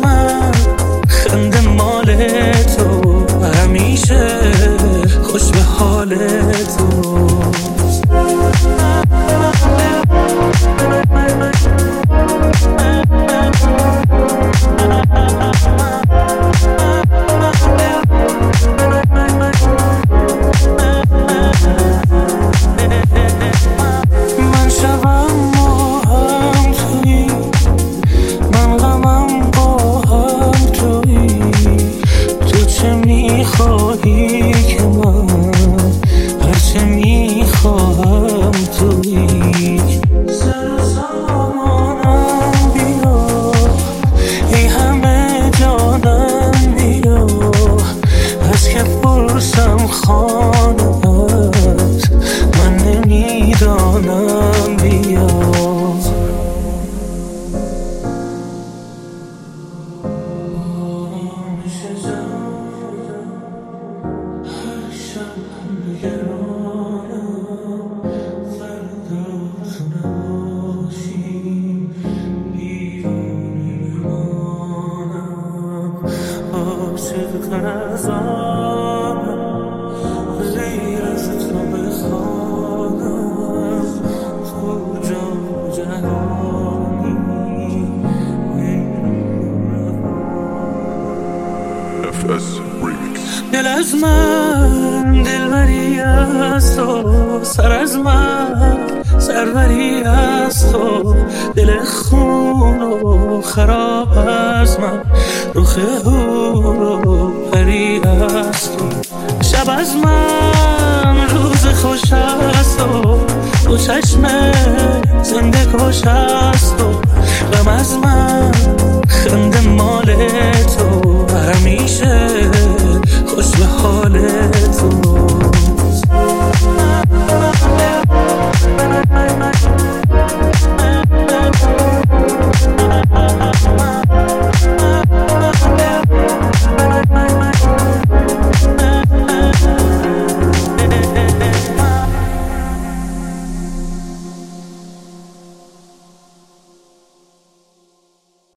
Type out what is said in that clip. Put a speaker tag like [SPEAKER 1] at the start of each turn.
[SPEAKER 1] من خنده مال تو، همیشه خوش به حال تو. من شبم با هم تویی، من غمم با هم تویی. تو چه میخواهی که من هرچه میخواهم تویی. سر سامانم بیا، ای همه جانم بیا. از که پرسم خانه‌ات من نمیدانم بیا. عاشق از آنم غیر از تو بخوانم، تو جان جهانی. دل از من دلبری از تو، سر از من سروری از تو. دل خون و خراب از من، رخ هور و پری از تو. شب از من روز خوش از تو، دو چشم زنده کش از تو. غم از من خنده مال